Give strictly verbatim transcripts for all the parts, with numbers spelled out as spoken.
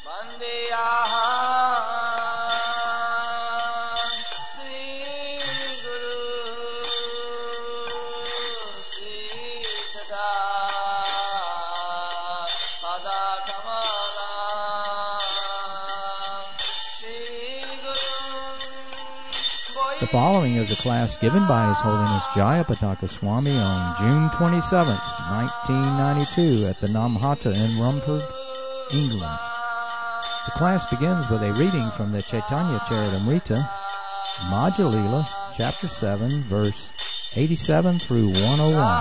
The following is a class given by His Holiness Jayapataka Swami on June twenty-seventh, nineteen ninety-two at the Namhata in Rumford, England. The class begins with a reading from the Chaitanya Charitamrita, Madhya Lila, chapter seven, verse eighty-seven through one oh one.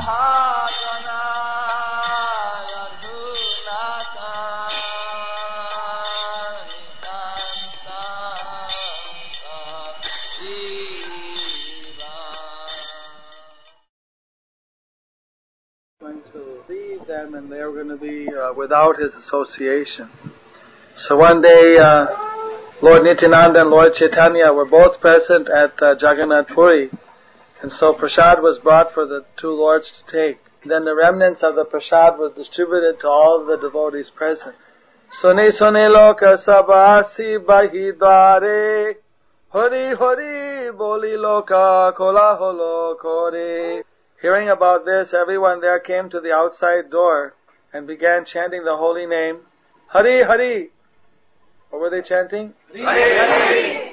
And they were going to be uh, without his association. So one day, uh, Lord Nityananda and Lord Chaitanya were both present at uh, Jagannath Puri, and so prasad was brought for the two lords to take. Then the remnants of the prasad was distributed to all of the devotees present. Suni suni loka sabasi bahidware, Hari Hari boli loka kola holo kore. Hearing about this, everyone there came to the outside door and began chanting the holy name, Hari Hari. What were they chanting? Hari Hari.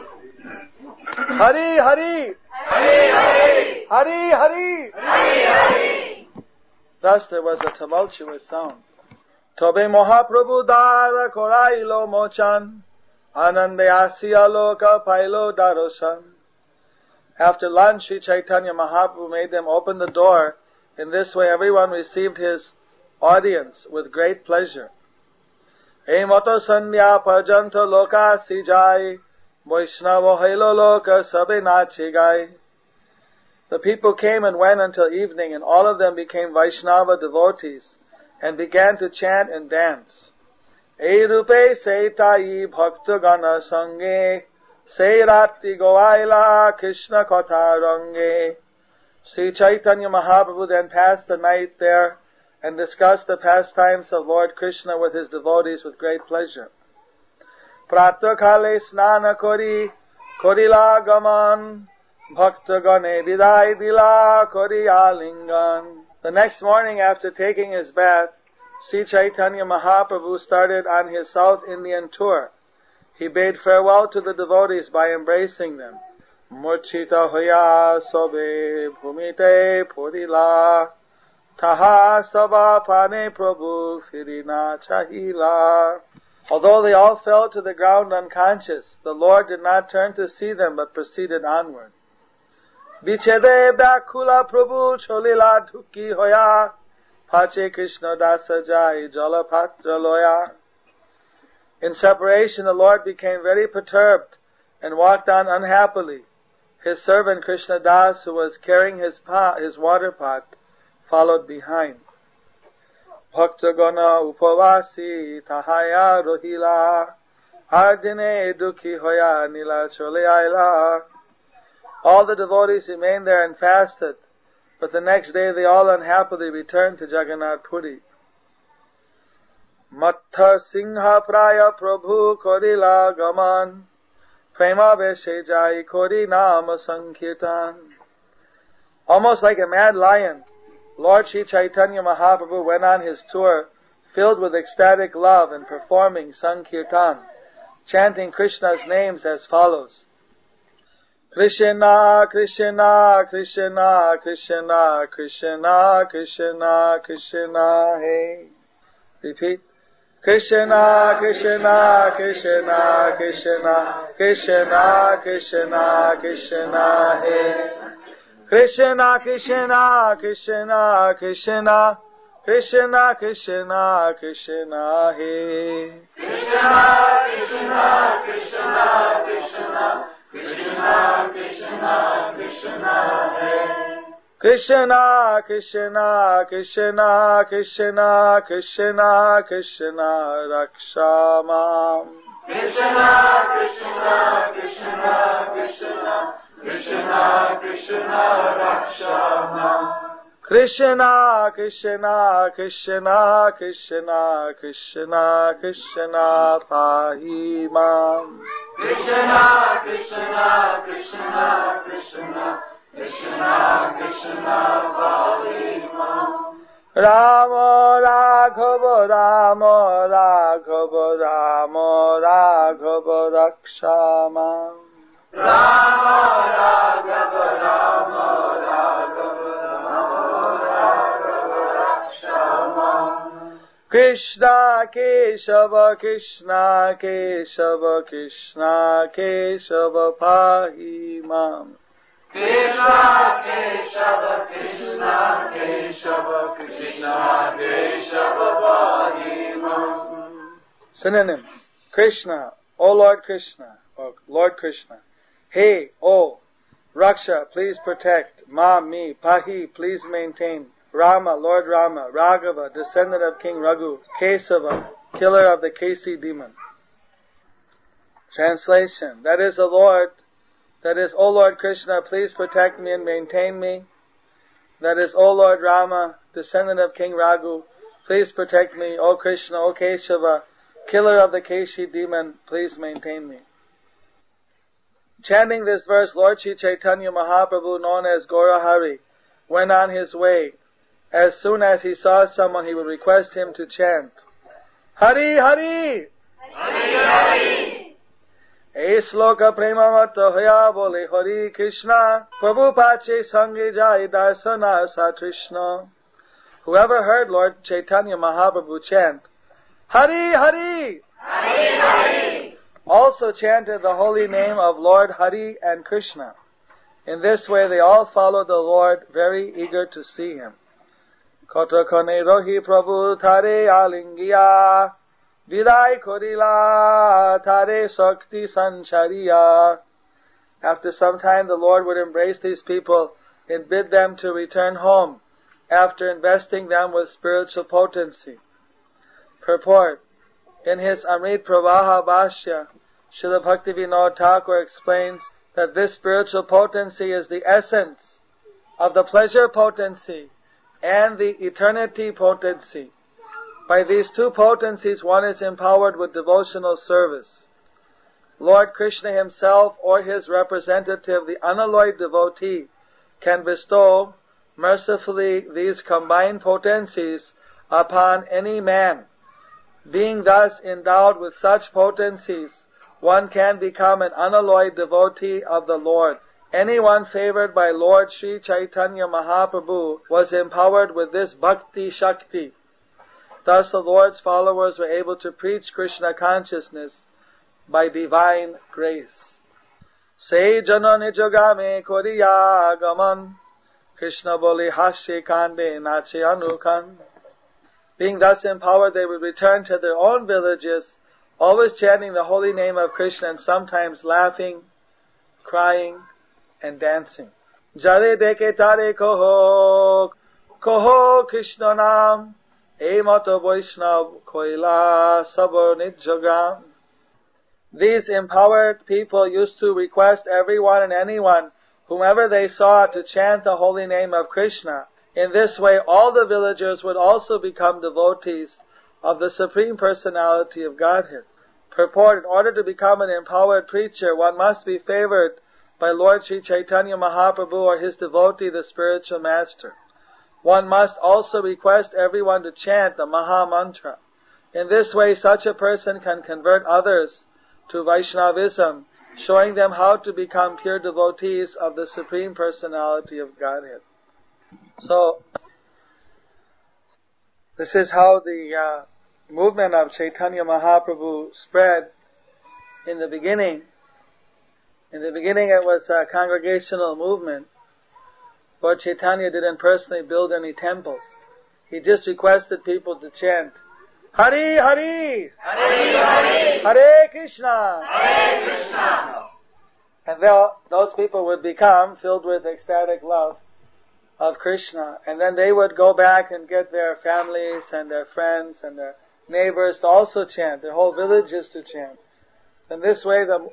Hari Hari. Hari Hari. Hari Hari. Hari Hari. Thus there was a tumultuous sound. Tobe Mahaprabhu dara korailo mochan, Anande asiya loka pailo darosan. After lunch, Sri Chaitanya Mahaprabhu made them open the door. In this way, everyone received his audience with great pleasure. Emoto sandhya parjanta loka sijai, Vaishnava hailo loka sabe nachigai. The people came and went until evening, and all of them became Vaishnava devotees and began to chant and dance. Ei rupe seitai bhakta gana sange, Seirati Goaila Krishna Kotha Range. Sri Chaitanya Mahaprabhu then passed the night there and discussed the pastimes of Lord Krishna with his devotees with great pleasure. Prata Kale Snana Kori Korila Gaman Bhakta Gane Vidai Dila Kori Alingan. The next morning, after taking his bath, Sri Chaitanya Mahaprabhu started on his South Indian tour. He bade farewell to the devotees by embracing them. Murchita hoya sobe bhumite purila, taha sabha pane prabhu firina chahila. Although they all fell to the ground unconscious, the Lord did not turn to see them but proceeded onward. Bichede bakula prabhu cholila dhuki hoya, pache Krishna dasa jai jalapatra loya. In separation, the Lord became very perturbed and walked on unhappily. His servant Krishna Das, who was carrying his pot, his water pot, followed behind. Bhakta gana upavasi tahaya rohila, ardine dukhi hoya nila chole aila. All the devotees remained there and fasted, but the next day they all unhappily returned to Jagannath Puri. Matha Singha Praya Prabhu Korila Gaman, Prema Veshe Jai Kori Nama Sankirtan. Almost like a mad lion, Lord Sri Chaitanya Mahaprabhu went on his tour filled with ecstatic love and performing Sankirtan, chanting Krishna's names as follows. Krishna, Krishna, Krishna, Krishna, Krishna, Krishna, Krishna, hey. Repeat. Krishna, Krishna, Krishna, Krishna, Krishna, Krishna, Krishna, hey. Krishna, Krishna, Krishna, Krishna, Krishna, Krishna, Krishna, hey. Krishna, Krishna, Krishna, Krishna, Krishna, Krishna, Krishna, hey. Krishna, Krishna, Krishna, Krishna, Krishna, Krishna, Rakshamam. Krishna, Krishna, Krishna, Krishna, Krishna, Krishna, Rakshamam. Krishna, Krishna, Krishna, Krishna, Krishna, Krishna, pahi mam. Krishna, Krishna, Krishna, Krishna, Krishna, Krishna, pahi mam. Rama, Raghava, Rama, Raghava, Rama, Raghava, Rakshama. Rama, Raghava, Rama, Raghava, Rama, Rakshama. Krishna, Keshava, Krishna, Keshava, Krishna, Keshava, pahi mam. Krishna, Keshava, Krishna, Keshava, Krishna, Keshava, pahi mam. Synonyms. Krishna, O Lord Krishna, or Lord Krishna. Hey, O, Raksha, please protect. Ma, me, Pahi, please maintain. Rama, Lord Rama. Raghava, descendant of King Raghu. Kesava, killer of the Kesi demon. Translation. That is, the Lord, that is, O Lord Krishna, please protect me and maintain me. That is, O Lord Rama, descendant of King Raghu, please protect me. O Krishna, O Keshava, killer of the Keshi demon, please maintain me. Chanting this verse, Lord Sri Chaitanya Mahaprabhu, known as Gaurahari, went on his way. As soon as he saw someone, he would request him to chant, Hari, Hari! Hari, Hari! Ei sloka premamata hoya bole Hari Krishna, Prabhu pache sange jai darsana sa Krishna. Whoever heard Lord Chaitanya Mahaprabhu chant, Hari, Hari! Hari, Hari! Also chanted the holy name of Lord Hari and Krishna. In this way they all followed the Lord, very eager to see him. Kotakone rohi prabhu thare alingiya, vidai korila thare sakti sanchariya. After some time the Lord would embrace these people and bid them to return home, after investing them with spiritual potency. Purport. In his Amrit Pravaha Bhashya, Srila Bhaktivinoda Thakur explains that this spiritual potency is the essence of the pleasure potency and the eternity potency. By these two potencies, one is empowered with devotional service. Lord Krishna himself or his representative, the unalloyed devotee, can bestow mercifully these combined potencies upon any man. Being thus endowed with such potencies, one can become an unalloyed devotee of the Lord. Anyone favored by Lord Sri Chaitanya Mahaprabhu was empowered with this bhakti shakti. Thus the Lord's followers were able to preach Krishna consciousness by divine grace. Se jana nijogame koriya gaman, Krishna boli hashe kande nache anukan. Being thus empowered, they would return to their own villages, always chanting the holy name of Krishna and sometimes laughing, crying, and dancing. Jare deke tare koho, koho Krishna nam, e mato Vaishnav koila sabor nijjogram. These empowered people used to request everyone and anyone, whomever they saw, to chant the holy name of Krishna. In this way, all the villagers would also become devotees of the Supreme Personality of Godhead. Purport: in order to become an empowered preacher, one must be favored by Lord Sri Chaitanya Mahaprabhu or his devotee, the spiritual master. One must also request everyone to chant the Maha Mantra. In this way, such a person can convert others to Vaishnavism, showing them how to become pure devotees of the Supreme Personality of Godhead. So, this is how the uh, movement of Chaitanya Mahaprabhu spread in the beginning. In the beginning it was a congregational movement. Lord Chaitanya didn't personally build any temples. He just requested people to chant, Hari Hari! Hari, Hari! Hare Krishna! Hare Krishna! And those people would become filled with ecstatic love of Krishna, and then they would go back and get their families and their friends and their neighbors to also chant, their whole villages to chant. And this way the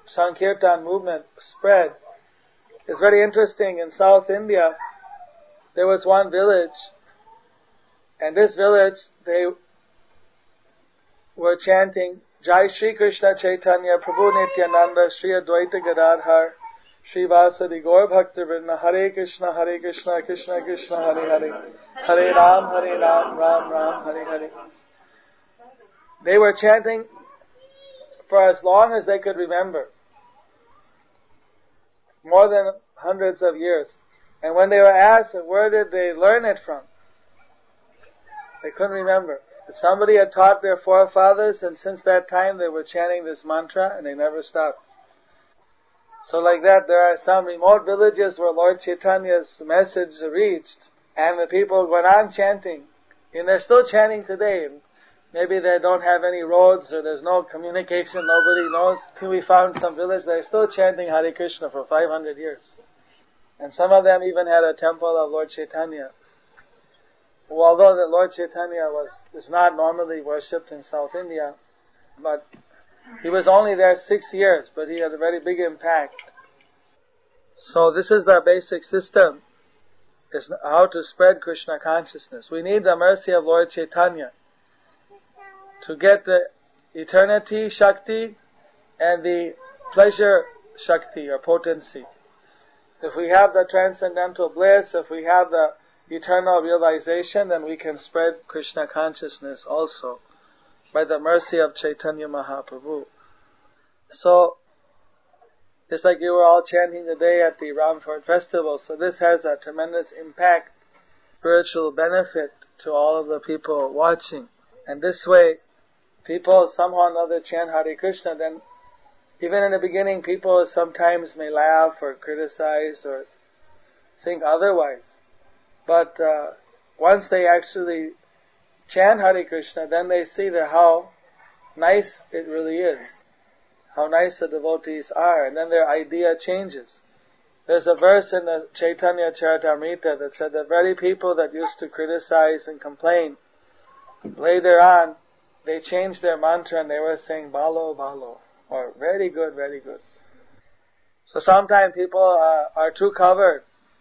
Sankirtan movement spread. It's very interesting. In South India, there was one village, and this village, they were chanting, Jai Shri Krishna Chaitanya Prabhu Nityananda Shri Advaita Gadadhar Shri Vasadi Gaur Bhaktivinoda Hare Krishna Hare Krishna Krishna Krishna Hare Hare Hare Ram Hare Ram Ram Ram Hare Hare. They were chanting for as long as they could remember, more than hundreds of years. And when they were asked where did they learn it from, they couldn't remember. Somebody had taught their forefathers, and since that time they were chanting this mantra and they never stopped. So like that, there are some remote villages where Lord Chaitanya's message reached, and the people went on chanting, and they're still chanting today. Maybe they don't have any roads or there's no communication, nobody knows. We found some village, they're still chanting Hare Krishna for five hundred years. And some of them even had a temple of Lord Chaitanya. Well, although the Lord Chaitanya was is not normally worshipped in South India, but he was only there six years, but he had a very big impact. So this is the basic system, is how to spread Krishna consciousness. We need the mercy of Lord Chaitanya to get the eternity Shakti and the pleasure Shakti or potency. If we have the transcendental bliss, if we have the eternal realization, then we can spread Krishna consciousness also by the mercy of Chaitanya Mahaprabhu. So, it's like you were all chanting today at the Ramford Festival, so this has a tremendous impact, spiritual benefit to all of the people watching. And this way, people somehow or another chant Hare Krishna, then even in the beginning people sometimes may laugh or criticize or think otherwise. But uh, once they actually chant Hare Krishna, then they see that how nice it really is, how nice the devotees are, and then their idea changes. There's a verse in the Chaitanya Charitamrita that said the very people that used to criticize and complain, later on, they changed their mantra and they were saying Balo, Balo, or very good, very good. So sometimes people uh, are too covered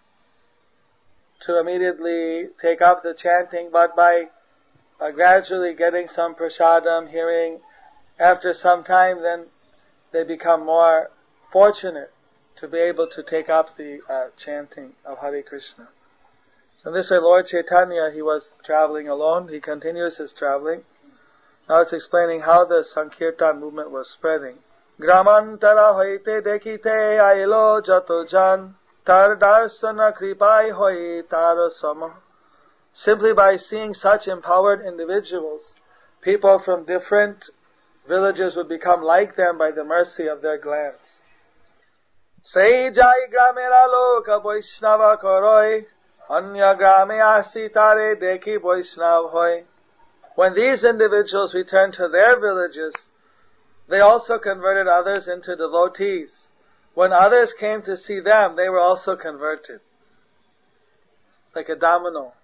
to immediately take up the chanting, but by uh, gradually getting some prasadam, hearing, after some time, then they become more fortunate to be able to take up the uh, chanting of Hare Krishna. So this way, Lord Chaitanya, he was traveling alone. He continues his traveling. Now it's explaining how the Sankirtan movement was spreading. Gramantara hoite dekite ailo jato jan. Tar darsana kripai hoi tar sama. Simply by seeing such empowered individuals, people from different villages would become like them by the mercy of their glance. Sei jai gramera loka Vaishnava koroi, anya grame asitare deki Vaishnav hoi. When these individuals returned to their villages, they also converted others into devotees. When others came to see them, they were also converted. It's like a domino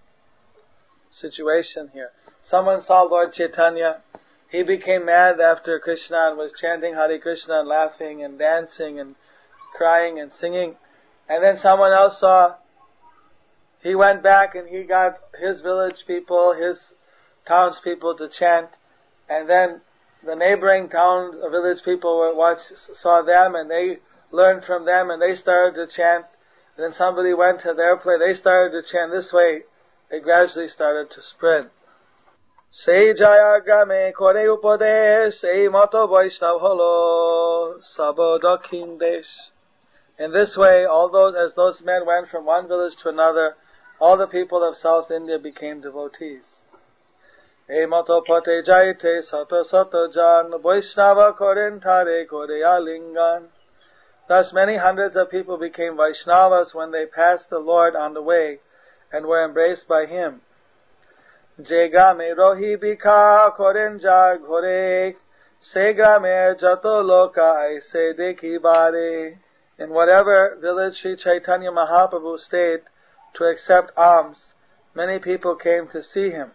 situation here. Someone saw Lord Chaitanya. He became mad after Krishna and was chanting Hare Krishna and laughing and dancing and crying and singing. And then someone else saw, he went back and he got his village people, his townspeople to chant. And then the neighboring town, village people were watch, saw them and they learned from them and they started to chant. And then somebody went to their place, they started to chant. This way, it gradually started to spread. Sei jaya grame kore upadesh, sei mato Vaishnav holo, sabo dakhin desh. In this way, all those, as those men went from one village to another, all the people of South India became devotees. E mato pate jaite sato sato jan, Vaishnava koren tare kore alingan. Thus many hundreds of people became Vaishnavas when they passed the Lord on the way and were embraced by Him. Je grame rohi bika koren jar ghore, se grame jato loka aise dekhi bare. In whatever village Sri Chaitanya Mahaprabhu stayed to accept alms, many people came to see him.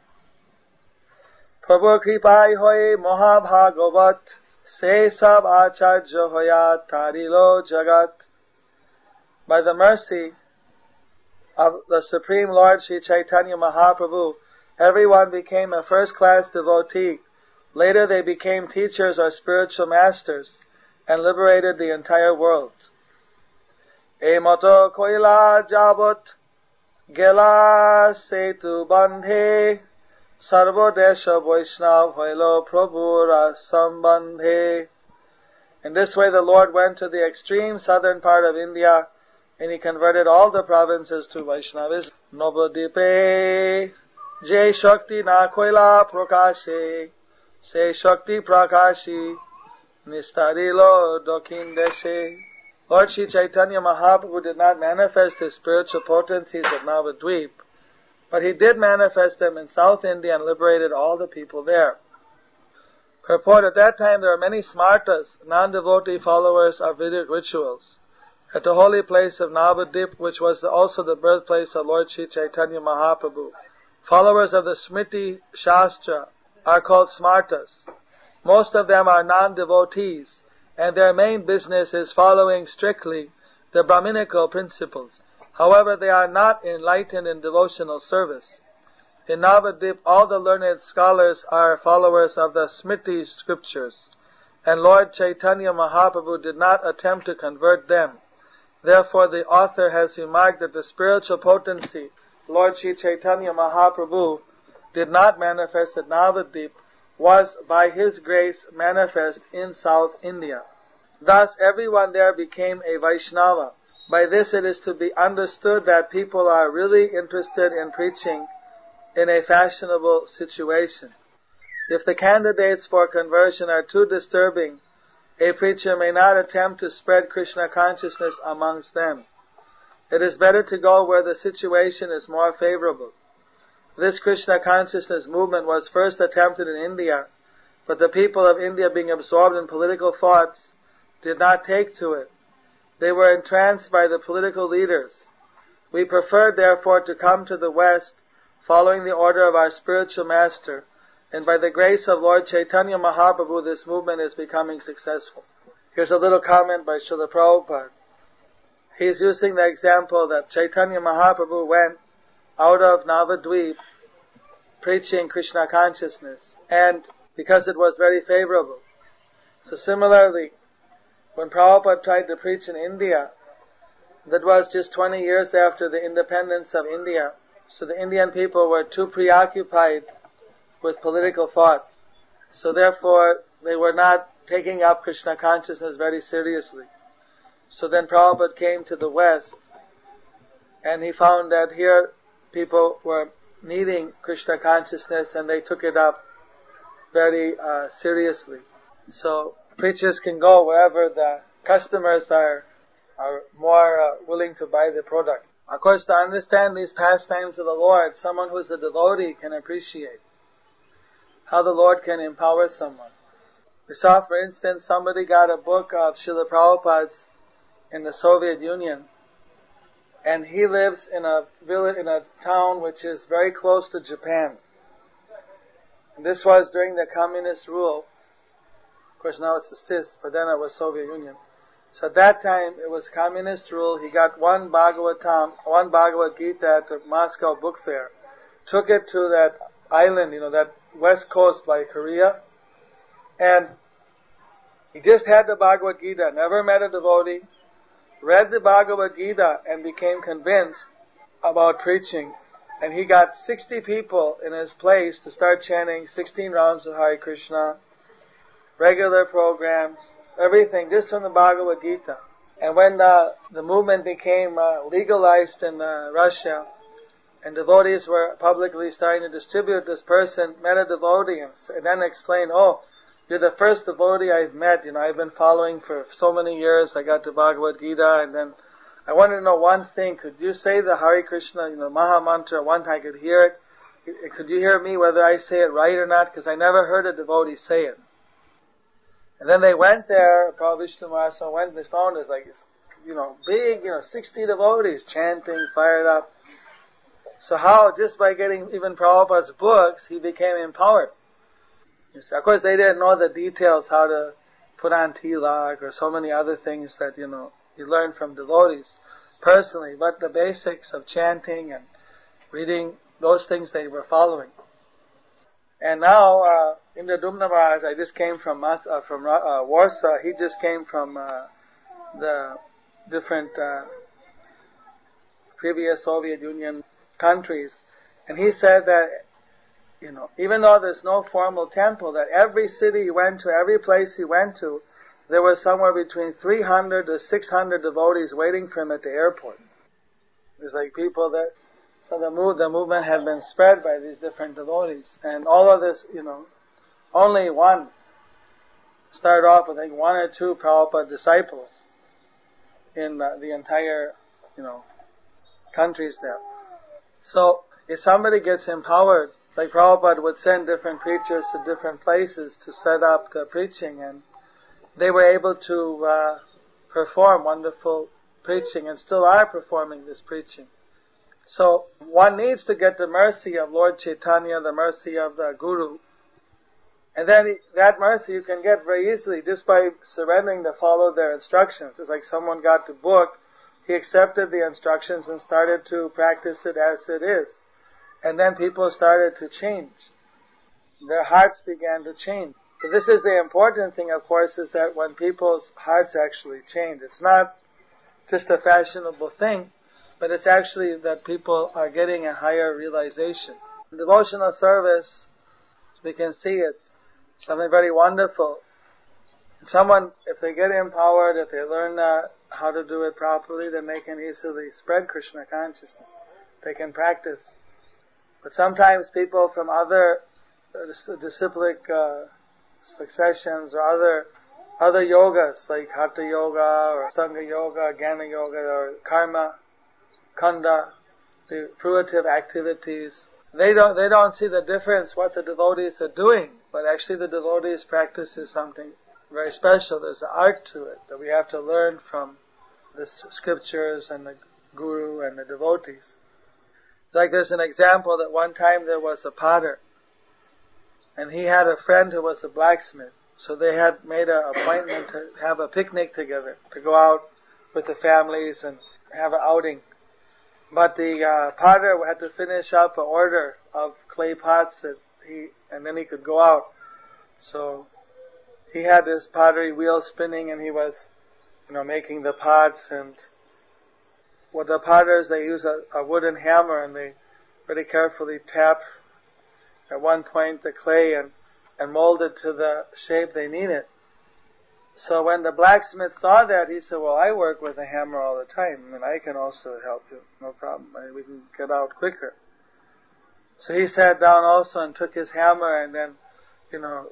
Prabhu kripai hoye Mahabhagavat, se sab acharya hoya tarilo jagat. By the mercy of the Supreme Lord Sri Chaitanya Mahaprabhu, everyone became a first-class devotee. Later they became teachers or spiritual masters and liberated the entire world. E moto koila jabot gela setu bandhe sarvo desha vaishnav hoilo prabhura sambandhe. In this way the Lord went to the extreme southern part of India and he converted all the provinces to Vaishnavism. Navadipe jai shakti na koila prakashe se shakti prakashi nistarilo dokin deshe. Lord Sri Chaitanya Mahaprabhu did not manifest his spiritual potencies at Navadvip, but he did manifest them in South India and liberated all the people there. Purport: at that time there were many smartas, non-devotee followers of Vedic rituals. At the holy place of Navadvip, which was also the birthplace of Lord Sri Chaitanya Mahaprabhu, followers of the Smriti Shastra are called smartas. Most of them are non-devotees, and their main business is following strictly the Brahminical principles. However, they are not enlightened in devotional service. In Navadvip, all the learned scholars are followers of the Smriti scriptures, and Lord Chaitanya Mahaprabhu did not attempt to convert them. Therefore, the author has remarked that the spiritual potency Lord Sri Chaitanya Mahaprabhu did not manifest at Navadvip was by his grace manifest in South India. Thus everyone there became a Vaishnava. By this it is to be understood that people are really interested in preaching in a fashionable situation. If the candidates for conversion are too disturbing, a preacher may not attempt to spread Krishna consciousness amongst them. It is better to go where the situation is more favorable. This Krishna consciousness movement was first attempted in India, but the people of India, being absorbed in political thoughts, did not take to it. They were entranced by the political leaders. We preferred, therefore, to come to the West, following the order of our spiritual master, and by the grace of Lord Chaitanya Mahaprabhu, this movement is becoming successful. Here's a little comment by Srila Prabhupada. He's using the example that Chaitanya Mahaprabhu went out of Navadvip preaching Krishna consciousness, and because it was very favorable. So similarly, when Prabhupada tried to preach in India, that was just twenty years after the independence of India, so the Indian people were too preoccupied with political thought. So therefore, they were not taking up Krishna consciousness very seriously. So then Prabhupada came to the West, and he found that here people were needing Krishna consciousness, and they took it up very uh, seriously. So preachers can go wherever the customers are are more uh, willing to buy the product. Of course, to understand these pastimes of the Lord, someone who is a devotee can appreciate how the Lord can empower someone. We saw, for instance, somebody got a book of Srila Prabhupada's in the Soviet Union, and he lives in a village, in a town which is very close to Japan. And this was during the communist rule. Of course, now it's the C I S, but then it was Soviet Union. So at that time, it was communist rule. He got one Bhagavatam, one Bhagavad Gita at the Moscow Book Fair, took it to that island, you know, that west coast by Korea, and he just had the Bhagavad Gita, never met a devotee, read the Bhagavad Gita and became convinced about preaching. And he got sixty people in his place to start chanting sixteen rounds of Hare Krishna, regular programs, everything, just from the Bhagavad Gita. And when uh, the movement became uh, legalized in uh, Russia, and devotees were publicly starting to distribute, this person met a devotee and, and then explained, oh, you're the first devotee I've met, you know, I've been following for so many years, I got the Bhagavad Gita, and then I wanted to know one thing, could you say the Hare Krishna, you know, Maha Mantra, one time I could hear it, could you hear me whether I say it right or not, because I never heard a devotee say it. And then they went there, Prabhupada Vishnu Maharaj went and they found it like, you know, big, you know, sixty devotees chanting, fired up. So how, just by getting even Prabhupada's books, he became empowered. Of course, they didn't know the details, how to put on tilak or so many other things that, you know, you learn from devotees. personally, but the basics of chanting and reading, those things they were following. And now, uh, Indra Dumna Maharaj, I just came from uh, from uh, Warsaw. He just came from uh, the different uh, previous Soviet Union countries, and he said that, you know, even though there's no formal temple, that every city he went to, every place he went to, there was somewhere between three hundred to six hundred devotees waiting for him at the airport. There's like people that, so the move, the movement had been spread by these different devotees, and all of this, you know, only one started off with, I think, one or two Prabhupada disciples in the, the entire, you know, countries there. So if somebody gets empowered, like Prabhupada would send different preachers to different places to set up the preaching, and they were able to uh, perform wonderful preaching and still are performing this preaching. So one needs to get the mercy of Lord Chaitanya, the mercy of the Guru. And then he, that mercy you can get very easily just by surrendering to follow their instructions. It's like someone got the book, he accepted the instructions and started to practice it as it is. And then people started to change. Their hearts began to change. So this is the important thing, of course, is that when people's hearts actually change, it's not just a fashionable thing, but it's actually that people are getting a higher realization. In devotional service, we can see it's something very wonderful. Someone, if they get empowered, if they learn uh, how to do it properly, then they can easily spread Krishna consciousness. They can practice. But sometimes people from other uh, disciplic uh, successions or other other yogas, like Hatha Yoga or Stanga Yoga, Jnana Yoga or Karma, Kanda, the fruitive activities, they don't they don't see the difference what the devotees are doing, but actually the devotees' practice is something very special. There's an art to it that we have to learn from the scriptures and the Guru and the devotees. Like there's an example that one time there was a potter, and he had a friend who was a blacksmith. So they had made an appointment to have a picnic together, to go out with the families and have an outing. But the uh, potter had to finish up an order of clay pots that he, and then he could go out. So he had his pottery wheel spinning, and he was, you know, making the pots. And with the potters, they use a, a wooden hammer, and they very carefully tap at one point the clay and, and mold it to the shape they need it. So when the blacksmith saw that, he said, well, I work with a hammer all the time, and I can also help you. No problem. I, we can get out quicker. So he sat down also and took his hammer, and then, you know,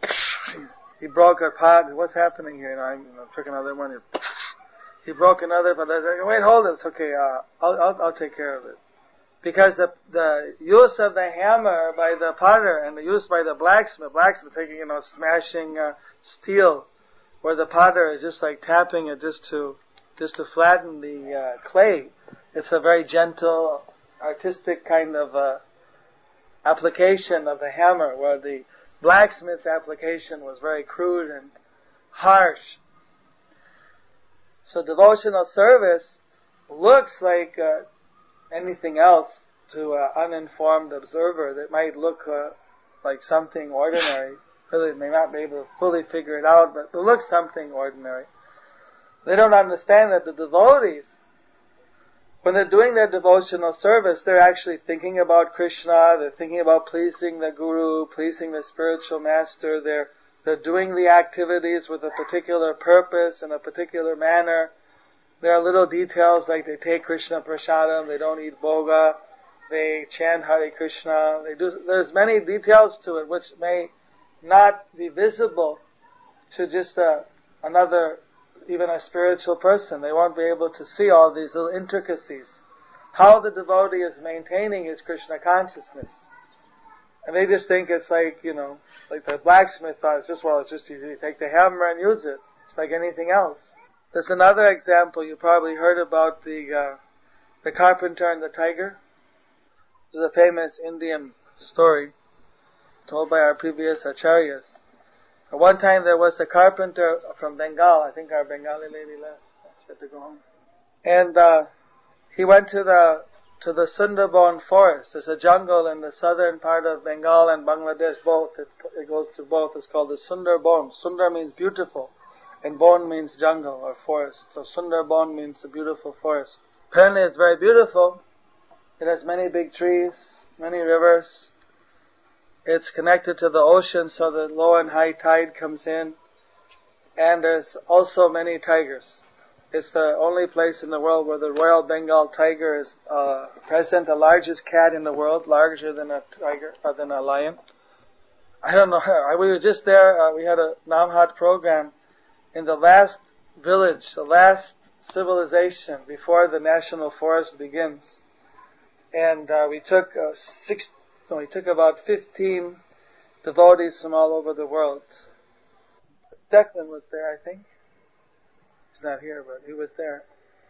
he broke a pot. What's happening here? You know, I you know, took another one. He broke another, but I said, wait, hold it. It's okay. Uh, I'll, I'll, I'll take care of it. Because the, the use of the hammer by the potter and the use by the blacksmith, blacksmith taking, you know, smashing uh, steel, where the potter is just like tapping it just to, just to flatten the uh, clay. It's a very gentle, artistic kind of uh, application of the hammer, where the blacksmith's application was very crude and harsh. So devotional service looks like uh, anything else to an uninformed observer that might look uh, like something ordinary. Really may not be able to fully figure it out, but it looks something ordinary. They don't understand that the devotees, when they're doing their devotional service, they're actually thinking about Krishna, they're thinking about pleasing the Guru, pleasing the spiritual master, they're they're doing the activities with a particular purpose in a particular manner. There are little details like they take Krishna Prasadam, they don't eat Bhoga, they chant Hare Krishna, they do, there's many details to it which may not be visible to just a, another, even a spiritual person. They won't be able to see all these little intricacies. How the devotee is maintaining his Krishna consciousness. And they just think it's like, you know, like the blacksmith thought, it's just, well, it's just you take the hammer and use it. It's like anything else. There's another example. You probably heard about the uh, the carpenter and the tiger. This is a famous Indian story told by our previous acharyas. At one time there was a carpenter from Bengal. I think our Bengali lady left. She had to go home. And uh, he went to the to the Sundarban forest. There's a jungle in the southern part of Bengal and Bangladesh, both. It, it goes through both. It's called the Sundarban. Sundar means beautiful, and Bon means jungle or forest. So Sundarban means a beautiful forest. Apparently it's very beautiful. It has many big trees, many rivers. It's connected to the ocean, so the low and high tide comes in. And there's also many tigers. It's the only place in the world where the Royal Bengal tiger is uh, present, the largest cat in the world, larger than a tiger, uh, than a lion. I don't know. We were just there. Uh, we had a Namhat program in the last village, the last civilization before the national forest begins, and uh, we took uh, six. No, we took about fifteen devotees from all over the world. Declan was there, I think. He's not here, but he was there.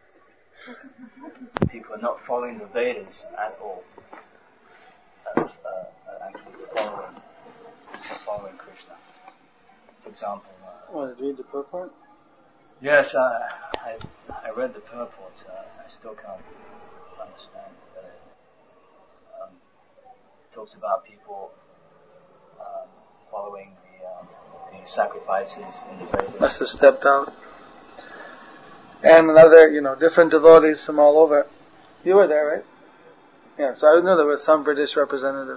People are not following the Vedas at all. Uh, uh, actually following, following Krishna. For example. Uh, oh, did you read the purport? Yes, uh, I I read the purport. Uh, I still can't understand. Uh, um, it talks about people um, following the, um, the sacrifices in the Vedas. Must have stepped out. And another, you know, different devotees from all over. You were there, right? Yeah, so I knew there was some British representative.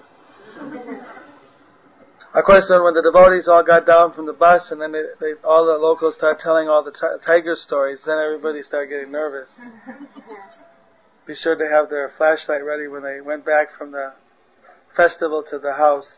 Of course, when the devotees all got down from the bus and then they, they, all the locals started telling all the t- tiger stories, then everybody started getting nervous. Be sure to have their flashlight ready when they went back from the festival to the house.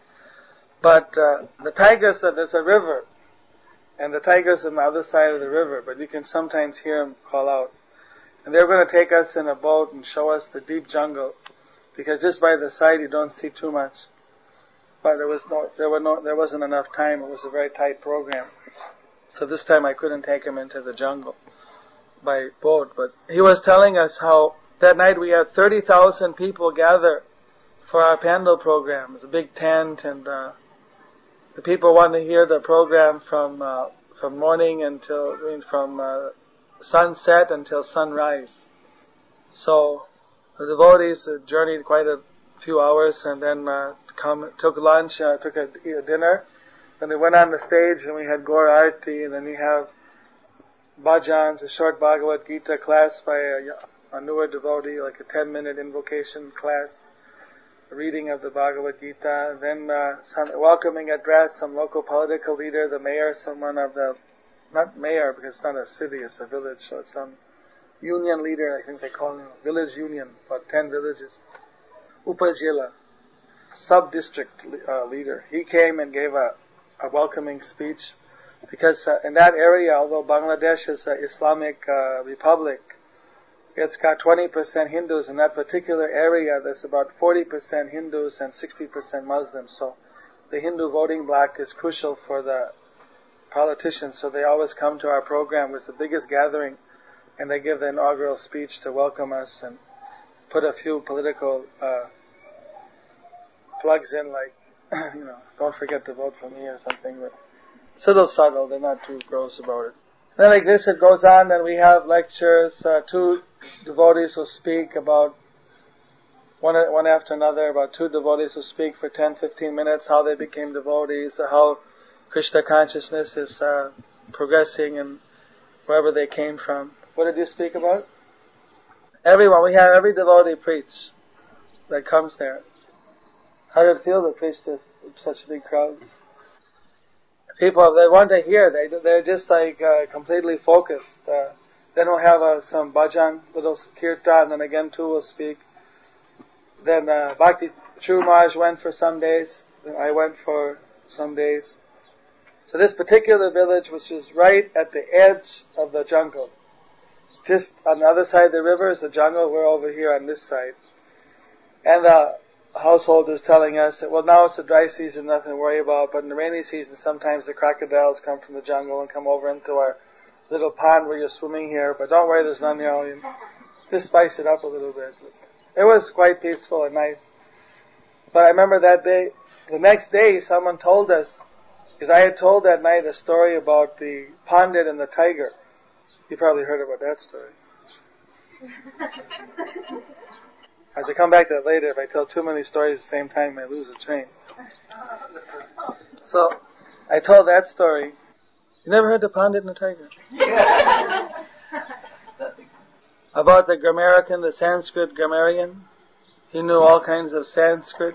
But uh, the tigers, uh, there's a river. And the tigers on the other side of the river, but you can sometimes hear them call out. And they're going to take us in a boat and show us the deep jungle, because just by the side you don't see too much. But there was no, there were no, there wasn't enough time. It was a very tight program, so this time I couldn't take him into the jungle by boat. But he was telling us how that night we had thirty thousand people gather for our Pandal program. It was a big tent, and uh, the people want to hear the program from uh, from morning until, I mean, from uh, sunset until sunrise. So the devotees uh, journeyed quite a few hours, and then uh, come took lunch, uh, took a, a dinner. Then they went on the stage, and we had Gaur Arati, and then we have bhajans, a short Bhagavad Gita class by a, a newer devotee, like a ten-minute invocation class. Reading of the Bhagavad Gita, then uh, some welcoming address, some local political leader, the mayor, someone of the, not mayor because it's not a city, it's a village, so it's some union leader, I think they call him, village union, about ten villages. Upajila, sub-district uh, leader. He came and gave a, a welcoming speech, because uh, in that area, although Bangladesh is an Islamic uh, republic, it's got twenty percent Hindus. In that particular area, there's about forty percent Hindus and sixty percent Muslims. So the Hindu voting bloc is crucial for the politicians. So they always come to our program. It's the biggest gathering, and they give the inaugural speech to welcome us and put a few political uh, plugs in, like, you know, don't forget to vote for me or something. But it's a little subtle. They're not too gross about it. Then like this, it goes on, and we have lectures. Uh, two devotees will speak about, one one after another, about two devotees will speak for ten, fifteen minutes, how they became devotees, how Krishna consciousness is uh, progressing and wherever they came from. What did you speak about? Everyone, we have every devotee preach that comes there. How did it feel to preach to such big crowds? People, they want to hear. They they're just like uh, completely focused. Uh, then we'll have uh, some bhajan, little kirtan, and again two will speak. Then uh, Bhakti True Maharaj went for some days. Then I went for some days. So this particular village, which is right at the edge of the jungle, just on the other side of the river is the jungle. We're over here on this side, and the household is telling us that, well, now it's the dry season, nothing to worry about, but in the rainy season sometimes the crocodiles come from the jungle and come over into our little pond where you're swimming here, but don't worry, there's none here. You just spice it up a little bit. It was quite peaceful and nice. But I remember that day, the next day someone told us, because I had told that night a story about the pandit and the tiger. You probably heard about that story. I have to come back to that later. If I tell too many stories at the same time, I lose the train. So, I told that story. You never heard the Pandit and the Tiger? About the grammarian, the Sanskrit grammarian. He knew all kinds of Sanskrit.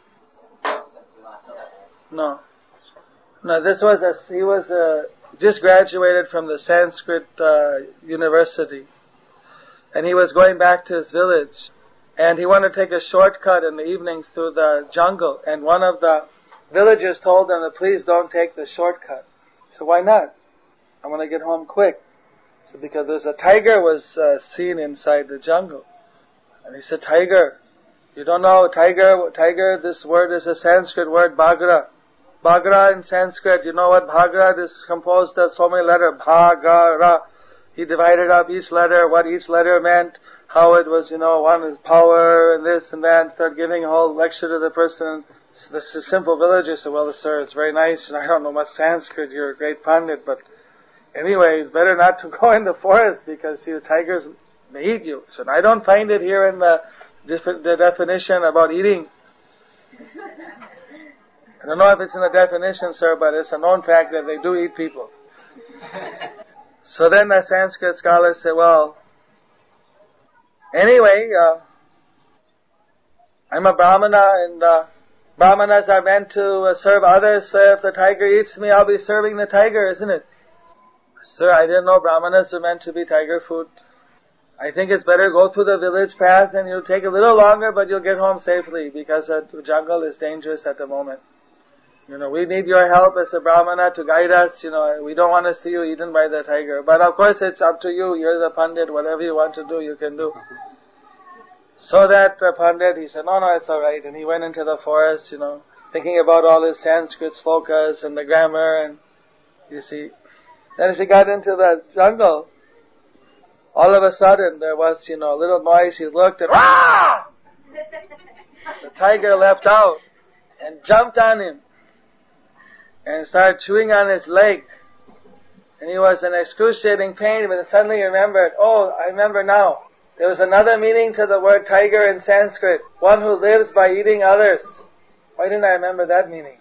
No. No, this was a, he was a, just graduated from the Sanskrit uh, university. And he was going back to his village. And he wanted to take a shortcut in the evening through the jungle. And one of the villagers told him that please don't take the shortcut. So why not? I want to get home quick. So because there's a tiger was uh, seen inside the jungle. And he said, tiger. You don't know tiger, tiger, this word is a Sanskrit word, Bhagra. Bhagra in Sanskrit, you know what Bhagra is composed of so many letters, Bhagara. He divided up each letter, what each letter meant, how it was, you know, one is power and this and that, and started giving a whole lecture to the person. So this is simple villager said, well, sir, it's very nice, and I don't know much Sanskrit, you're a great pundit, but anyway, it's better not to go in the forest because, see, the tigers may eat you. So I don't find it here in the, the definition about eating. I don't know if it's in the definition, sir, but it's a known fact that they do eat people. So then the Sanskrit scholars say, well, anyway, uh, I'm a Brahmana, and uh, Brahmanas are meant to uh, serve others, so if the tiger eats me, I'll be serving the tiger, isn't it? Sir, I didn't know Brahmanas are meant to be tiger food. I think it's better go through the village path, and you'll take a little longer, but you'll get home safely, because the jungle is dangerous at the moment. You know, we need your help as a Brahmana to guide us. You know, we don't want to see you eaten by the tiger. But of course it's up to you. You're the Pandit. Whatever you want to do, you can do. So that uh, Pandit, he said, no, no, it's alright. And he went into the forest, you know, thinking about all his Sanskrit slokas and the grammar. And you see, then as he got into the jungle, all of a sudden there was, you know, a little noise. He looked and, Rah! The tiger leapt out and jumped on him and started chewing on his leg. And he was in excruciating pain, but suddenly he remembered, oh, I remember now. There was another meaning to the word tiger in Sanskrit. One who lives by eating others. Why didn't I remember that meaning?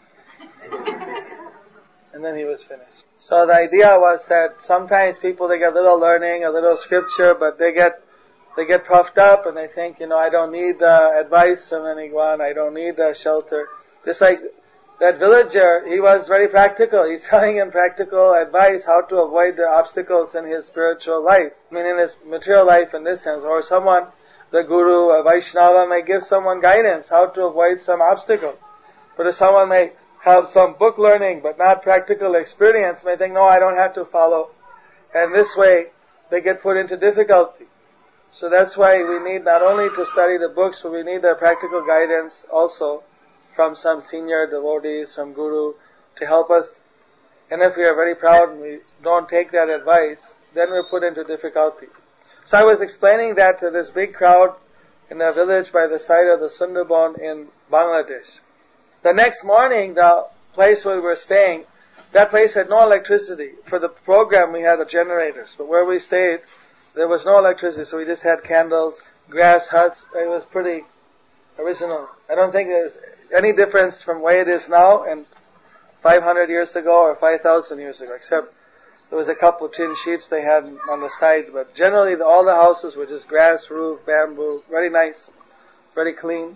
And then he was finished. So the idea was that sometimes people, they get a little learning, a little scripture, but they get they get puffed up and they think, you know, I don't need uh, advice from anyone. I don't need uh, shelter. Just like that villager, he was very practical. He's telling him practical advice how to avoid the obstacles in his spiritual life. I mean, in his material life in this sense. Or someone, the guru, a Vaishnava may give someone guidance how to avoid some obstacle. But if someone may have some book learning but not practical experience, may think, no, I don't have to follow. And this way, they get put into difficulty. So that's why we need not only to study the books, but we need a practical guidance also from some senior devotees, some guru, to help us. And if we are very proud and we don't take that advice, then we're put into difficulty. So I was explaining that to this big crowd in a village by the side of the Sundarban in Bangladesh. The next morning, the place where we were staying, that place had no electricity. For the program, we had generators, but where we stayed, there was no electricity, so we just had candles, grass huts. It was pretty original. I don't think there's any difference from the way it is now and five hundred years ago or five thousand years ago, except there was a couple of tin sheets they had on the side, but generally the, all the houses were just grass, roof, bamboo, very nice, very clean.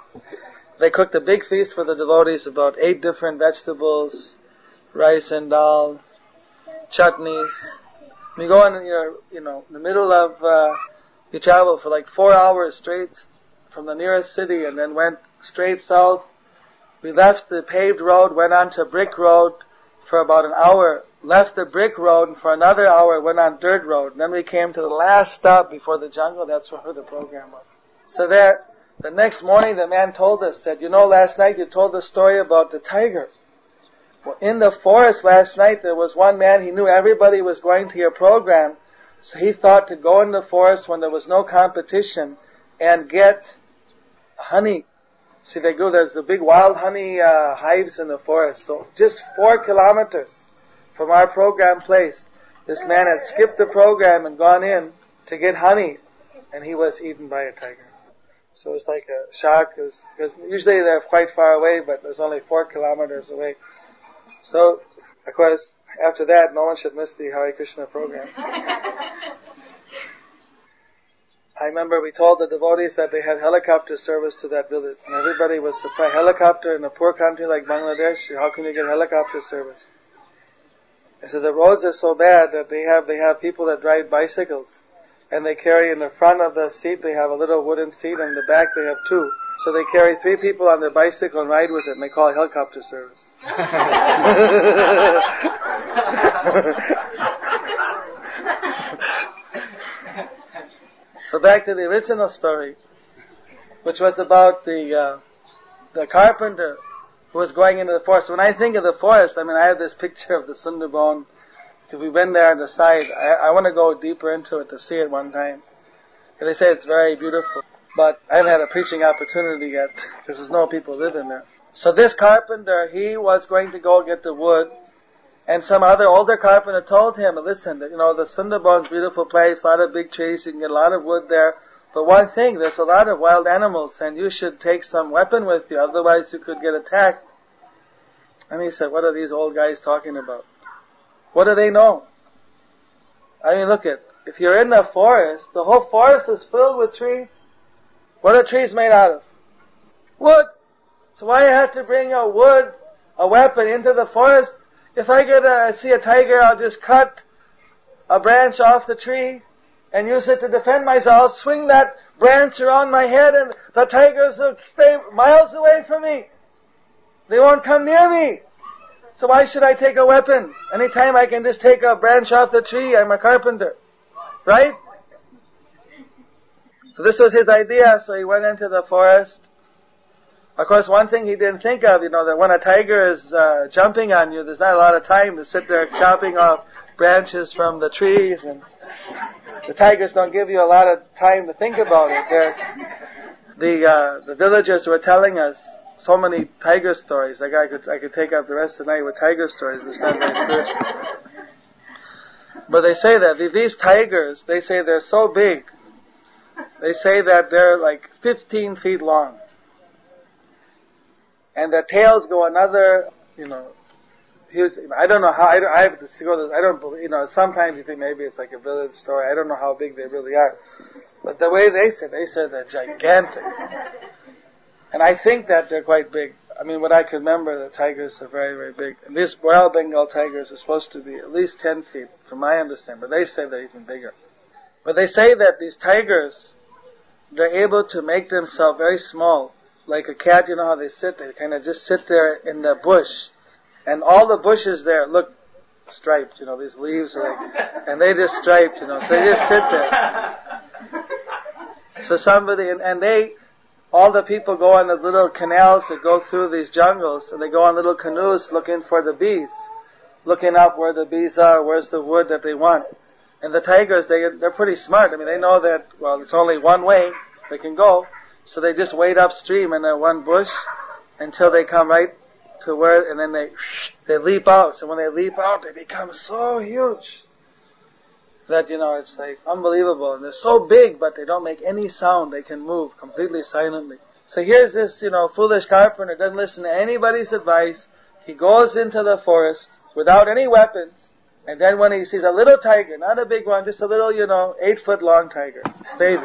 They cooked a big feast for the devotees, about eight different vegetables, rice and dal, chutneys. You go in, you're, you know, in the middle of, uh, you travel for like four hours straight from the nearest city and then went straight south. We left the paved road, went on to brick road for about an hour, left the brick road, and for another hour went on dirt road. And then we came to the last stop before the jungle. That's where the program was. So there, the next morning the man told us that, you know, last night you told the story about the tiger. Well, in the forest last night there was one man, he knew everybody was going to your program, so he thought to go in the forest when there was no competition and get honey. See, they go, there's the big wild honey uh, hives in the forest. So just four kilometers from our program place, this man had skipped the program and gone in to get honey. and he was eaten by a tiger. So it was like a shock, because usually they're quite far away, but it was only four kilometers away. So, of course, after that, no one should miss the Hare Krishna program. I remember we told the devotees that they had helicopter service to that village, and everybody was surprised. Helicopter in a poor country like Bangladesh, how can you get helicopter service? I said the roads are so bad that they have they have people that ride bicycles, and they carry in the front of the seat, they have a little wooden seat, and in the back they have two. So they carry three people on their bicycle and ride with it, and they call it helicopter service. So back to the original story, which was about the uh, the carpenter who was going into the forest. When I think of the forest, I mean, I have this picture of the Sundarban. If we've been there on the side, I, I want to go deeper into it to see it one time. And they say it's very beautiful, but I haven't had a preaching opportunity yet because there's no people living there. So this carpenter, he was going to go get the wood, and some other older carpenter told him, listen, you know, the Sundarban's a beautiful place, a lot of big trees, you can get a lot of wood there. But one thing, there's a lot of wild animals, and you should take some weapon with you, otherwise you could get attacked. And he said, what are these old guys talking about? What do they know? I mean, look at, if you're in the forest, the whole forest is filled with trees. What are trees made out of? Wood. So why you have to bring a wood, a weapon into the forest? If I get a, see a tiger, I'll just cut a branch off the tree and use it to defend myself. I'll swing that branch around my head and the tigers will stay miles away from me. They won't come near me. So why should I take a weapon? Anytime I can just take a branch off the tree, I'm a carpenter. Right? So this was his idea, so he went into the forest. Of course, one thing he didn't think of, you know, that when a tiger is uh, jumping on you, there's not a lot of time to sit there chopping off branches from the trees, and the tigers don't give you a lot of time to think about it. They're, the uh, the villagers were telling us so many tiger stories. Like I could I could take up the rest of the night with tiger stories, but it's not very spiritual. But they say that these tigers, they say they're so big. They say that they're like fifteen feet long. And their tails go another, you know, huge. I don't know how. I, don't, I have to go. To, I don't believe. You know, sometimes you think maybe it's like a village story. I don't know how big they really are. But the way they said, they said they're gigantic. And I think that they're quite big. I mean, what I can remember, the tigers are very, very big. And these Royal Bengal tigers are supposed to be at least ten feet, from my understanding. But they say they're even bigger. But they say that these tigers, they're able to make themselves very small. Like a cat, you know how they sit? They kind of just sit there in the bush. And all the bushes there look striped, you know, these leaves are like, and they just striped, you know, so they just sit there. So somebody, and, and they, all the people go on the little canals that go through these jungles, and they go on little canoes looking for the bees, looking up where the bees are, where's the wood that they want. And the tigers, they, they're pretty smart. I mean, they know that, well, it's only one way they can go. So they just wade upstream in that one bush until they come right to where, and then they they leap out. So when they leap out, they become so huge that, you know, it's like unbelievable. And they're so big, but they don't make any sound. They can move completely silently. So here's this, you know, foolish carpenter, doesn't listen to anybody's advice. He goes into the forest without any weapons. And then when he sees a little tiger, not a big one, just a little, you know, eight foot long tiger, baby.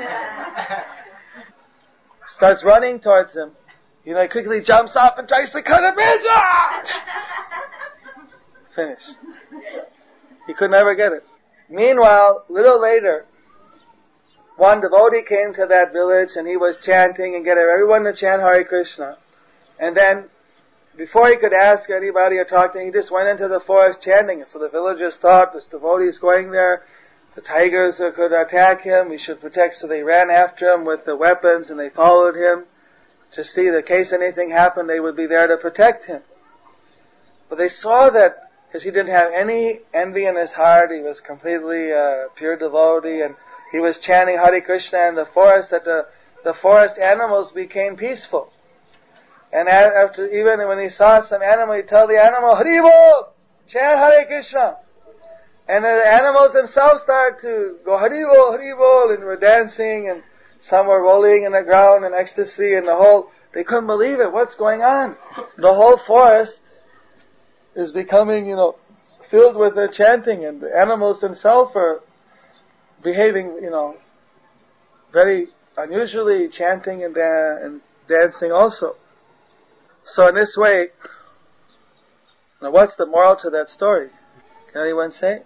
Starts running towards him. You know, he quickly jumps off and tries to cut a bridge. Ah! Finished. He could never get it. Meanwhile, a little later, one devotee came to that village and he was chanting and getting everyone to chant Hare Krishna. And then, before he could ask anybody or talk to him, he just went into the forest chanting. So the villagers thought this devotee is going there. The tigers could attack him, we should protect, so they ran after him with the weapons and they followed him to see that in case anything happened, they would be there to protect him. But they saw that, because he didn't have any envy in his heart, he was completely uh, pure devotee, and he was chanting Hare Krishna in the forest, that the, the forest animals became peaceful. And after, even when he saw some animal, he'd tell the animal, Hari Bol! Chant Hare Krishna! And the animals themselves start to go Haribol, Haribol, and we're dancing, and some were rolling in the ground in ecstasy, and the whole, they couldn't believe it. What's going on? The whole forest is becoming, you know, filled with the chanting, and the animals themselves are behaving, you know, very unusually, chanting and, da- and dancing also. So in this way, now what's the moral to that story? Can anyone say?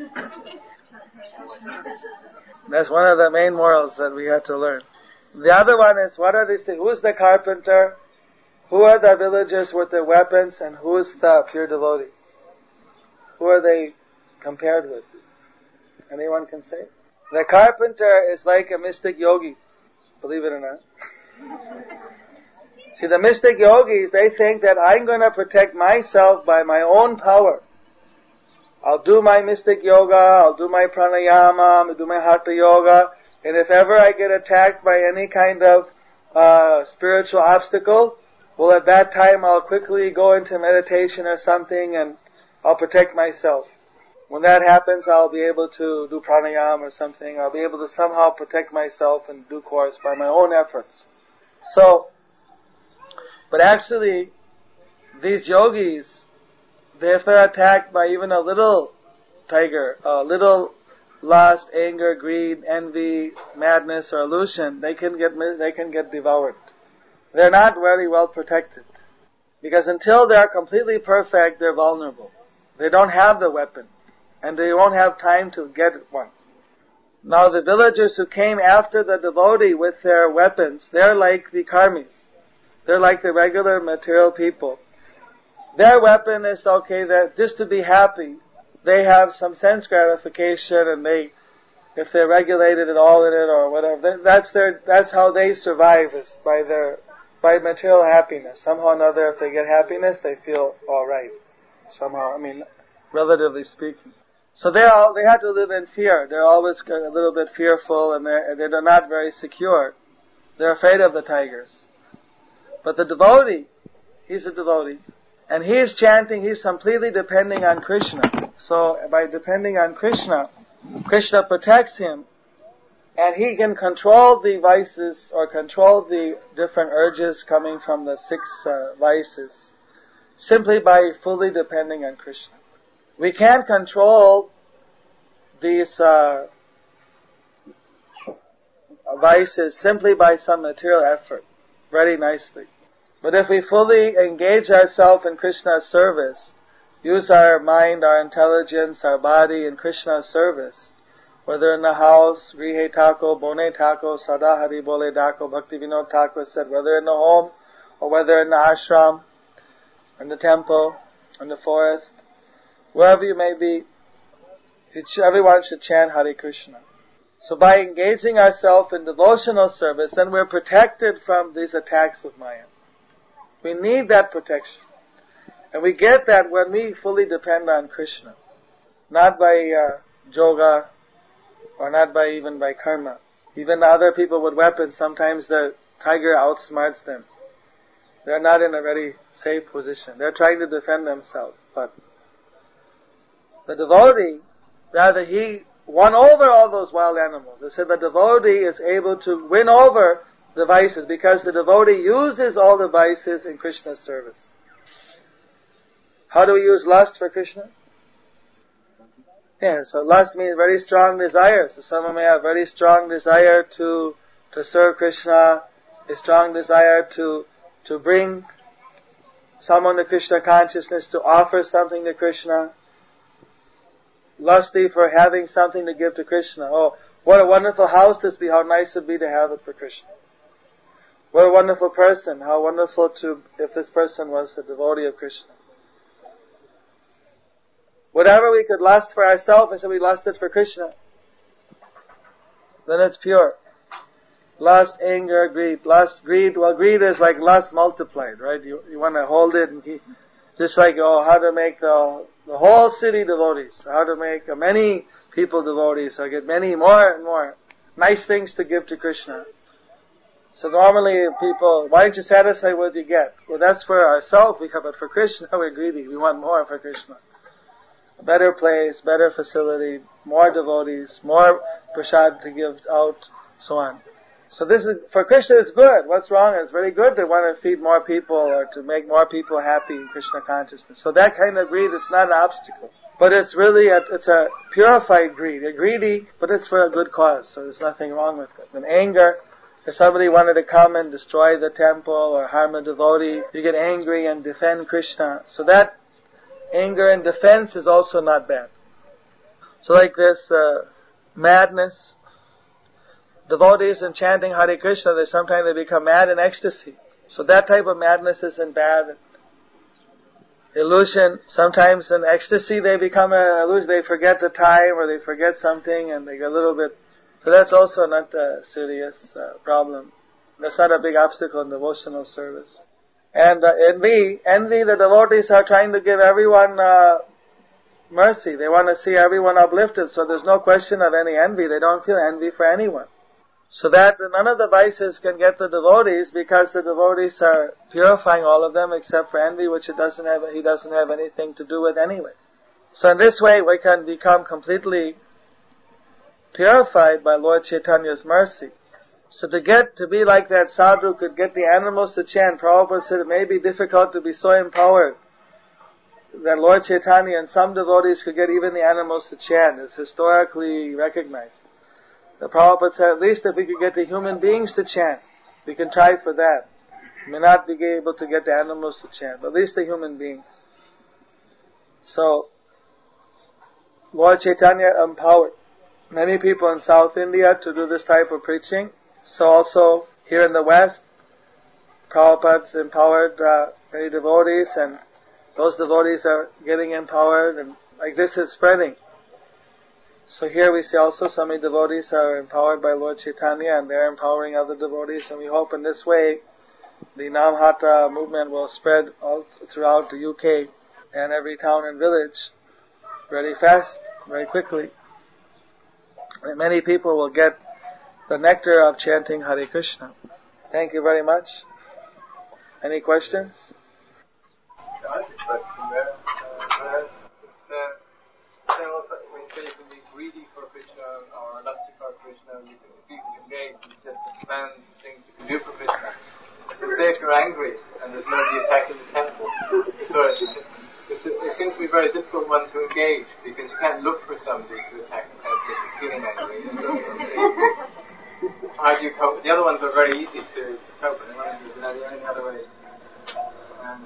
That's one of the main morals that we had to learn. The other one is, what are these things? Who's the carpenter? Who are the villagers with their weapons? And who is the pure devotee? Who are they compared with? Anyone can say? The carpenter is like a mystic yogi, believe it or not. See, the mystic yogis, they think that I'm going to protect myself by my own power. I'll do my mystic yoga, I'll do my pranayama, I'll do my hatha yoga, and if ever I get attacked by any kind of uh spiritual obstacle, well, at that time I'll quickly go into meditation or something and I'll protect myself. When that happens, I'll be able to do pranayama or something. I'll be able to somehow protect myself in due course by my own efforts. So, but actually, these yogis, if they're attacked by even a little tiger, a little lust, anger, greed, envy, madness, or illusion, they can get they can get devoured. They're not very well protected. Because until they're completely perfect, they're vulnerable. They don't have the weapon. And they won't have time to get one. Now the villagers who came after the devotee with their weapons, they're like the karmis. They're like the regular material people. Their weapon is, okay, that just to be happy, they have some sense gratification, and they, if they're regulated at all in it or whatever, that's their, that's how they survive, is by their, by material happiness. Somehow or another, if they get happiness, they feel alright. Somehow, I mean, relatively speaking. So they all, they have to live in fear. They're always a little bit fearful, and they're, they're not very secure. They're afraid of the tigers. But the devotee, he's a devotee. And he is chanting, he's completely depending on Krishna. So by depending on Krishna, Krishna protects him, and he can control the vices or control the different urges coming from the six uh, vices simply by fully depending on Krishna. We can't control these uh, vices simply by some material effort, very nicely. But if we fully engage ourselves in Krishna's service, use our mind, our intelligence, our body in Krishna's service, whether in the house, Grihe Tako, Bone Tako, Sada Hari Bole Tako, Bhakti Vinod Thakur said, whether in the home, or whether in the ashram, in the temple, in the forest, wherever you may be, everyone should chant Hare Krishna. So by engaging ourselves in devotional service, then we're protected from these attacks of Maya. We need that protection. And we get that when we fully depend on Krishna. Not by uh, yoga, or not by even by karma. Even the other people with weapons, sometimes the tiger outsmarts them. They're not in a very safe position. They're trying to defend themselves. But the devotee, rather he won over all those wild animals. They said the devotee is able to win over the vices because the devotee uses all the vices in Krishna's service. How do we use lust for Krishna? Yeah, so lust means very strong desire. So someone may have very strong desire to to serve Krishna, a strong desire to to bring someone to Krishna consciousness, to offer something to Krishna. Lusty for having something to give to Krishna. Oh, what a wonderful house this be, how nice it would be to have it for Krishna. What a wonderful person, how wonderful to, if this person was a devotee of Krishna. Whatever we could lust for ourselves, and so we lusted for Krishna, then it's pure. Lust, anger, greed. Lust, greed, well greed is like lust multiplied, right? You, you want to hold it and keep, just like, oh, how to make the, the whole city devotees, how to make uh, many people devotees, so get many more and more nice things to give to Krishna. So normally people, why aren't you satisfied with what you get? Well, that's for ourselves, we have it for Krishna, we're greedy, we want more for Krishna. better place, better facility, more devotees, more prasad to give out, so on. So this is, for Krishna it's good. What's wrong? It's very good to want to feed more people or to make more people happy in Krishna consciousness. So that kind of greed is not an obstacle. But it's really, a, it's a purified greed. You're greedy, but it's for a good cause. So there's nothing wrong with it. And anger, if somebody wanted to come and destroy the temple or harm a devotee, you get angry and defend Krishna. So that anger and defense is also not bad. So like this uh, madness, devotees in chanting Hare Krishna, they sometimes they become mad in ecstasy. So that type of madness isn't bad. Illusion, sometimes in ecstasy they become a illusion, they forget the time or they forget something and they get a little bit, so that's also not a serious uh, problem. That's not a big obstacle in devotional service. And uh, envy, envy, the devotees are trying to give everyone uh, mercy. They want to see everyone uplifted, so there's no question of any envy. They don't feel envy for anyone. So that none of the vices can get the devotees because the devotees are purifying all of them except for envy, which it doesn't have, he doesn't have anything to do with anyway. So in this way we can become completely purified by Lord Chaitanya's mercy. So to get, to be like that sadhu could get the animals to chant. Prabhupada said it may be difficult to be so empowered that Lord Chaitanya and some devotees could get even the animals to chant. It's historically recognized. The Prabhupada said, at least if we could get the human beings to chant, we can try for that. We may not be able to get the animals to chant, but at least the human beings. So, Lord Chaitanya empowered many people in South India to do this type of preaching. So also, here in the West, Prabhupada's empowered uh, many devotees, and those devotees are getting empowered, and like this is spreading. So here we see also so many devotees are empowered by Lord Chaitanya and they're empowering other devotees, and we hope in this way the Namhata movement will spread all throughout the U K and every town and village very fast, very quickly. And many people will get the nectar of chanting Hare Krishna. Thank you very much. Any questions? I have a question there. Uh, it's, uh, when you say you can be greedy for Krishna or lusty for Krishna, you can, it's easy to engage, it's just the plans and things you can do for Krishna. But say if you're angry and there's nobody attacking the temple, so it's, it's, it seems to be a very difficult one to engage because you can't look for somebody to attack the temple if you're feeling angry. How do you cope? The other ones are very easy to cope with. Is there any other way? Um,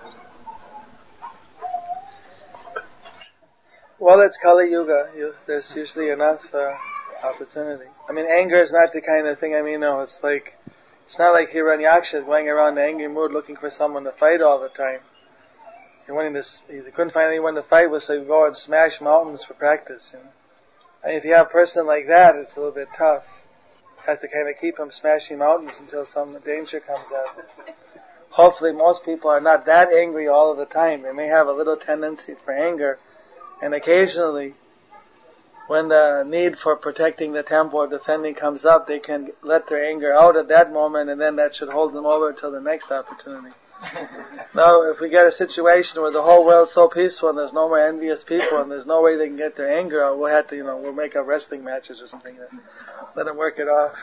Well, it's Kali Yuga. You, there's usually enough uh, opportunity. I mean, anger is not the kind of thing, I mean, no, it's like, it's not like Hiranyaksha is going around in an angry mood looking for someone to fight all the time. He wanting to, he couldn't find anyone to fight with, so he would go and smash mountains for practice. You know? I mean, if you have a person like that, it's a little bit tough. You have to kind of keep him smashing mountains until some danger comes up. Hopefully most people are not that angry all of the time. They may have a little tendency for anger, and occasionally, when the need for protecting the temple or defending comes up, they can let their anger out at that moment, and then that should hold them over until the next opportunity. Now, if we get a situation where the whole world's so peaceful and there's no more envious people and there's no way they can get their anger out, we'll have to, you know, we'll make up wrestling matches or something and let them work it off.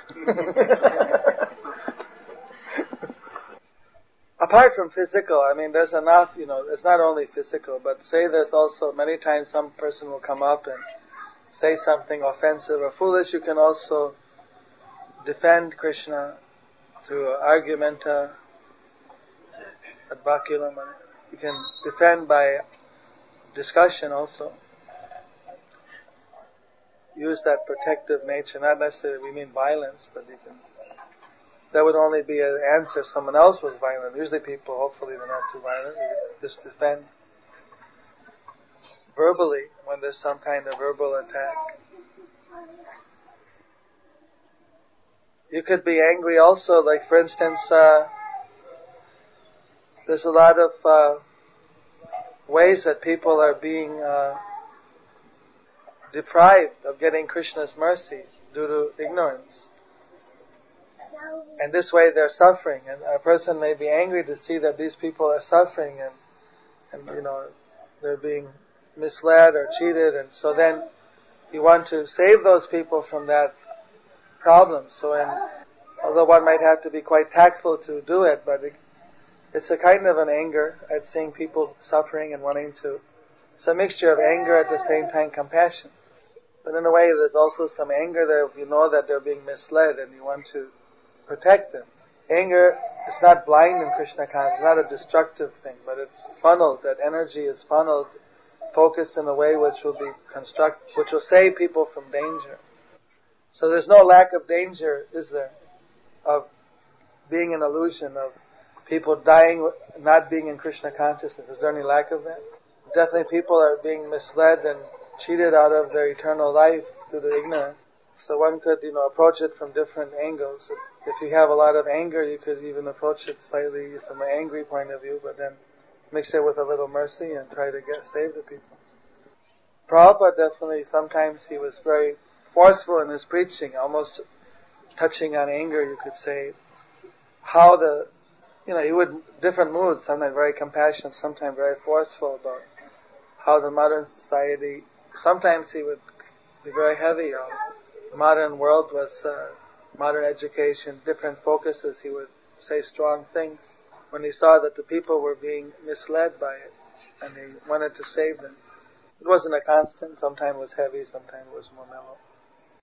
Apart from physical, I mean, there's enough, you know, it's not only physical, but say there's also, many times some person will come up and say something offensive or foolish, you can also defend Krishna through argumenta, ad baculum. You can defend by discussion also. Use that protective nature, not necessarily we mean violence, but you can. That would only be an answer if someone else was violent. Usually people, hopefully they're not too violent. You just defend verbally when there's some kind of verbal attack. You could be angry also, like for instance, uh, there's a lot of uh, ways that people are being uh, deprived of getting Krishna's mercy due to ignorance. And this way they're suffering, and a person may be angry to see that these people are suffering and, and you know, they're being misled or cheated, and so then you want to save those people from that problem. So, and although one might have to be quite tactful to do it, but it, it's a kind of an anger at seeing people suffering and wanting to. It's a mixture of anger at the same time compassion. But in a way, there's also some anger there if you know that they're being misled and you want to protect them. Anger is not blind in Krishna consciousness. It's not a destructive thing, but it's funneled. That energy is funneled, focused in a way which will be construct, which will save people from danger. So there's no lack of danger, is there, of being an illusion, of people dying, not being in Krishna consciousness? Is there any lack of that? Definitely people are being misled and cheated out of their eternal life through the ignorance. So one could, you know, approach it from different angles. If you have a lot of anger, you could even approach it slightly from an angry point of view, but then mix it with a little mercy and try to get save the people. Prabhupada definitely, sometimes he was very forceful in his preaching, almost touching on anger, you could say. How the, you know, he would, different moods, sometimes very compassionate, sometimes very forceful about how the modern society, sometimes he would be very heavy on the modern world was, uh, modern education, different focuses, he would say strong things when he saw that the people were being misled by it and he wanted to save them. It wasn't a constant, sometimes it was heavy, sometimes it was more mellow.